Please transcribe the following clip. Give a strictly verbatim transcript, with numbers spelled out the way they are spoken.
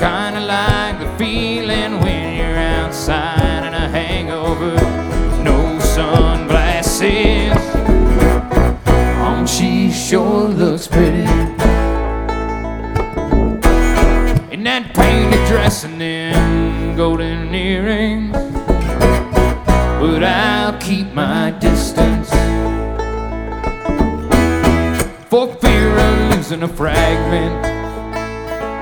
kinda like the feeling when you're outside in a hangover with no sunglasses. Oh, she sure looks pretty in that painted dress and them golden earrings. But I'll keep my distance for fear of losing a fragment